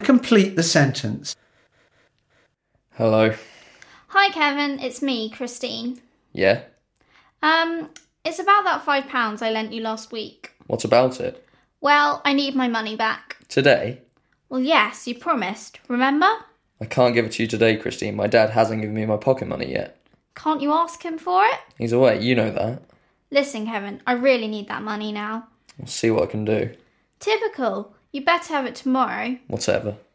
Complete the sentence. Hello. Hi, Kevin. It's me, Christine. Yeah? It's about that £5 I lent you last week. What about it? Well, I need my money back. Today? Well, yes, you promised. Remember? I can't give it to you today, Christine. My dad hasn't given me my pocket money yet. Can't you ask him for it? He's away, you know that. Listen, Kevin, I really need that money now. I'll see what I can do. Typical. You better have it tomorrow. Whatever.